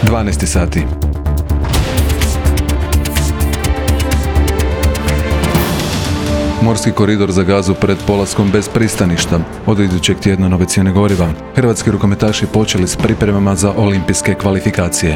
12 sati. Morski koridor za Gazu pred polaskom bez pristaništa. Od idućeg tjedna nove cijene goriva. Hrvatski rukometaši počeli s pripremama za olimpijske kvalifikacije.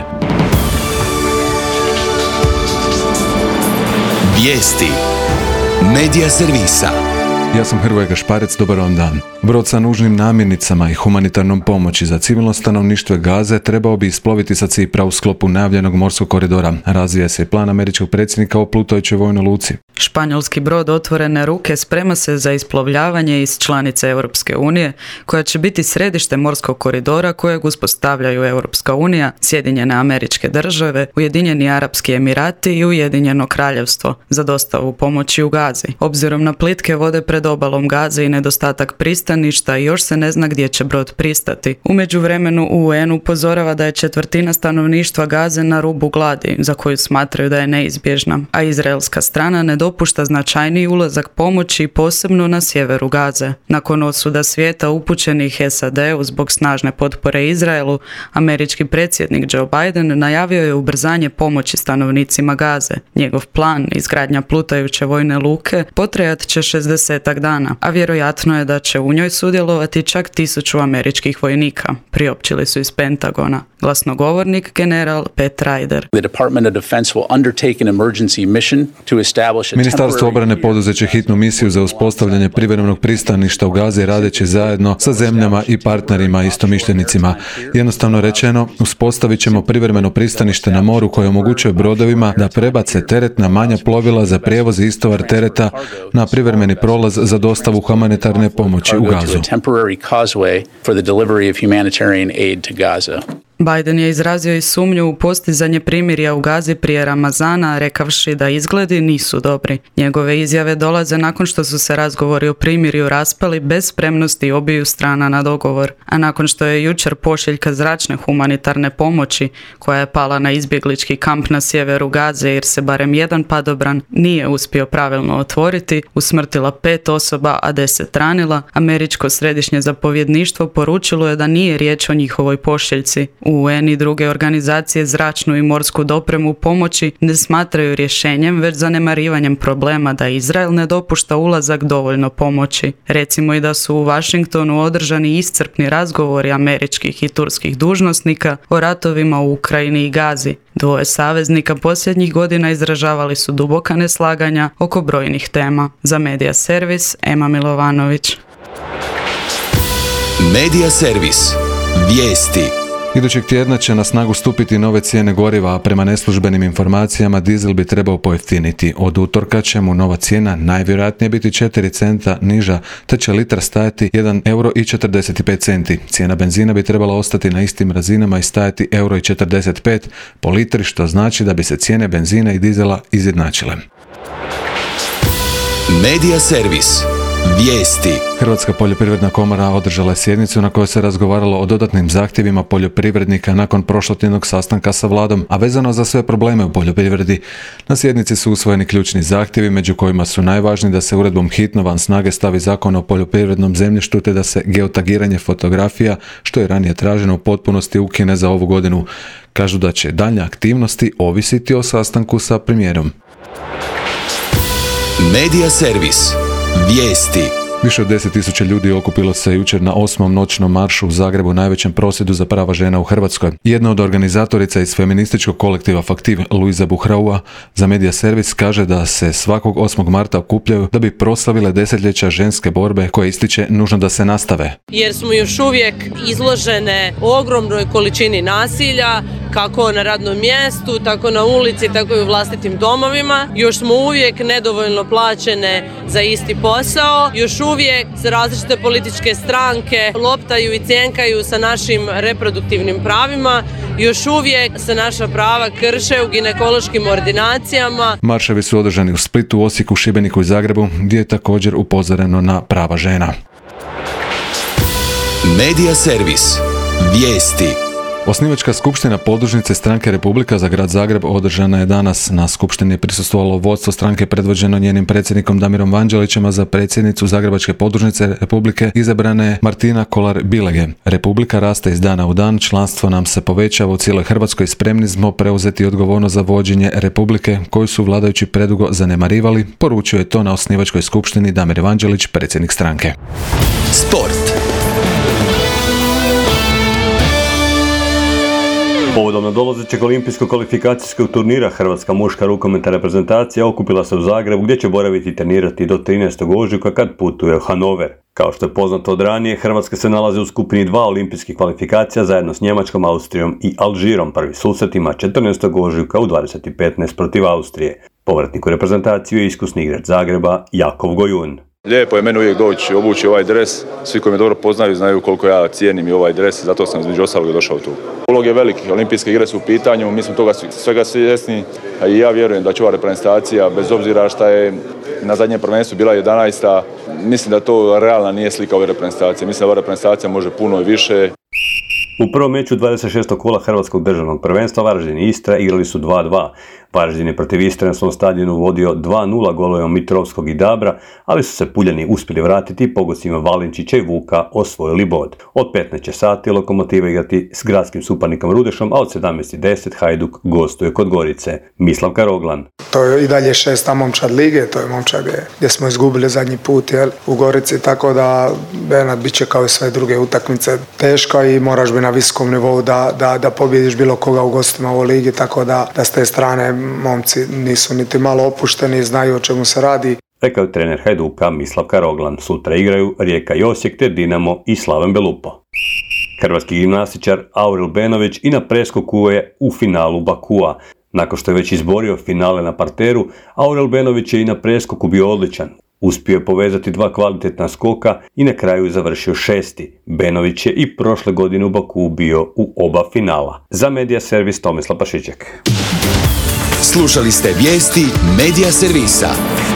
Vijesti Medija servisa. Ja sam Hrvoje Gašparec, dobar vam dan. Brod sa nužnim namirnicama i humanitarnom pomoći za civilno stanovništvo Gaze trebao bi isploviti sa Cipra u sklopu najavljenog morskog koridora. Razvija se plan američkog predsjednika o plutajućoj vojnoj luci. Španjolski brod Otvorene ruke sprema se za isplovljavanje iz članice Europske unije, koja će biti središte morskog koridora kojeg uspostavljaju Europska unija, Sjedinjene Američke Države, Ujedinjeni Arapski Emirati i Ujedinjeno Kraljevstvo za dostavu pomoći u Gazi. Obzirom na plitke vode pred obalom Gaze i nedostatak pristaništa, još se ne zna gdje će brod pristati. U međuvremenu UN upozorava da je četvrtina stanovništva Gaze na rubu gladi, za koju smatraju da je neizbježna, a izraelska strana ne dopušta značajniji ulazak pomoći, posebno na sjeveru Gaze. Nakon osuda svijeta upućenih SAD-u zbog snažne potpore Izraelu, američki predsjednik Joe Biden najavio je ubrzanje pomoći stanovnicima Gaze. Njegov plan, izgradnja plutajuće vojne luke, potrajat će 60 dana, a vjerojatno je da će u njoj sudjelovati čak 1000 američkih vojnika, priopćili su iz Pentagona. Glasnogovornik general Pat Ryder. Ministarstvo obrane poduzeće hitnu misiju za uspostavljanje privremenog pristaništa u Gazi radeći zajedno sa zemljama i partnerima istomišljenicima. Jednostavno rečeno, uspostavit ćemo privremeno pristanište na moru koje omogućuje brodovima da prebace teret na manja plovila za prijevoz i istovar tereta na privremeni prolaz za dostavu humanitarne pomoći u Gazu. Biden je izrazio i sumnju u postizanje primirja u Gazi prije Ramazana, rekavši da izgledi nisu dobri. Njegove izjave dolaze nakon što su se razgovori o primirju raspali bez spremnosti obiju strana na dogovor, a nakon što je jučer pošiljka zračne humanitarne pomoći, koja je pala na izbjeglički kamp na sjeveru Gaze jer se barem jedan padobran nije uspio pravilno otvoriti, usmrtila 5 osoba, a 10 ranila, američko središnje zapovjedništvo poručilo je da nije riječ o njihovoj pošiljci. UN i druge organizacije zračnu i morsku dopremu pomoći ne smatraju rješenjem, već zanemarivanjem problema da Izrael ne dopušta ulazak dovoljno pomoći. Recimo i da su u Washingtonu održani iscrpni razgovori američkih i turskih dužnosnika o ratovima u Ukrajini i Gazi. Dvoje saveznika posljednjih godina izražavali su duboka neslaganja oko brojnih tema. Za Medija servis, Ema Milovanović. Medija servis. Vijesti. Idućeg tjedna će na snagu stupiti nove cijene goriva, a prema neslužbenim informacijama dizel bi trebao pojeftiniti. Od utorka će mu nova cijena najvjerojatnije biti 4 centa niža, te će litra stajati 1,45 euro. Cijena benzina bi trebala ostati na istim razinama i stajati 1,45 euro po litri, što znači da bi se cijene benzina i dizela izjednačile. Medija servis. Vijesti. Hrvatska poljoprivredna komora održala je sjednicu na kojoj se razgovaralo o dodatnim zahtjevima poljoprivrednika nakon prošlotjednog sastanka sa vladom, a vezano za sve probleme u poljoprivredi. Na sjednici su usvojeni ključni zahtjevi, među kojima su najvažniji da se uredbom hitno van snage stavi Zakon o poljoprivrednom zemljištu te da se geotagiranje fotografija, što je ranije traženo, u potpunosti ukine za ovu godinu. Kažu da će daljnje aktivnosti ovisiti o sastanku sa premijerom. Medija servis. Vijesti. Više od 10.000 ljudi okupilo se jučer na 8. noćnom maršu u Zagrebu, najvećem prosvjedu za prava žena u Hrvatskoj. Jedna od organizatorica iz feminističkog kolektiva Faktiv, Luiza Buhraua, za Medija servis kaže da se svakog 8. marta okupljaju da bi proslavile desetljeća ženske borbe koje ističe nužno da se nastave. Jer smo još uvijek izložene ogromnoj količini nasilja, kako na radnom mjestu, tako na ulici, tako i u vlastitim domovima. Još smo uvijek nedovoljno plaćene za isti posao. Još uvijek se različite političke stranke loptaju i cjenkaju sa našim reproduktivnim pravima. Još uvijek se naša prava krše u ginekološkim ordinacijama. Marševi su održani u Splitu, Osijeku, Šibeniku i Zagrebu, gdje je također upozoreno na prava žena. Medija servis. Vijesti. Osnivačka skupština podružnice stranke Republika za grad Zagreb održana je danas. Na skupštini je prisustvovalo vodstvo stranke predvođeno njenim predsjednikom Damirom Vanđelićem, a za predsjednicu Zagrebačke podružnice Republike izabrana je Martina Kolar-Bilege. Republika raste iz dana u dan, članstvo nam se povećava u cijeloj Hrvatskoj, spremni smo preuzeti odgovornost za vođenje Republike koju su vladajući predugo zanemarivali, poručio je to na osnivačkoj skupštini Damir Vanđelić, predsjednik stranke. Sport. Povodom nadolazećeg olimpijskog kvalifikacijskog turnira Hrvatska muška rukometna reprezentacija okupila se u Zagrebu gdje će boraviti i trenirati do 13. ožujka kad putuje u Hanover. Kao što je poznato od ranije, Hrvatska se nalazi u skupini 2 olimpijskih kvalifikacija zajedno s Njemačkom, Austrijom i Alžirom. Prvi susret ima 14. ožujka u 20:15 protiv Austrije. Povratnik u reprezentaciju je iskusni igrač Zagreba Jakov Gojun. Lijepo je meni uvijek doći, obući ovaj dres. Svi koji me dobro poznaju znaju koliko ja cijenim i ovaj dres, zato sam između ostalog došao tu. Ulog je veliki, olimpijske igre su u pitanju, mi smo toga svega svjesni i ja vjerujem da će ova reprezentacija, bez obzira šta je na zadnjem prvenstvu bila 11. Mislim da to realna nije slika ove reprezentacije, mislim da ova reprezentacija može puno i više. U prvom meču 26. kola Hrvatskog državnog prvenstva Varaždin i Istra igrali su 2:2. Varaždin je protiv Istre na svom stadionu vodio 2:0 golovima Mitrovskog i Dabra, ali su se Puljani uspjeli vratiti i pogosima Valinčića i Vuka osvojili bod. Od 15 sati Lokomotiva igrati s gradskim suparnikom Rudešom, a od 17:10 Hajduk gostuje kod Gorice. Mislav Karoglan. To je i dalje 6. momčad lige, to je momčad gdje smo izgubili zadnji put u Gorici, tako da Bernat bit će kao i sve druge utakmice teška i moraš biti na visokom nivou da pobjediš bilo koga u gostima u ligi, tako da s te strane momci nisu niti malo opušteni, znaju o čemu se radi. Rekao je trener Hajduka Mislav Karoglan. Sutra igraju Rijeka i Osijek te Dinamo i Slaven Belupo. Hrvatski gimnastičar Aurel Benović i na preskoku je u finalu Bakua. Nakon što je već izborio finale na parteru, Aurel Benović je i na preskoku bio odličan. Uspio je povezati 2 kvalitetna skoka i na kraju je završio 6. Benović je i prošle godine u Bakuu bio u oba finala. Za Medija Servis Tomislav Pašiček. Slušali ste vijesti Medija Servisa.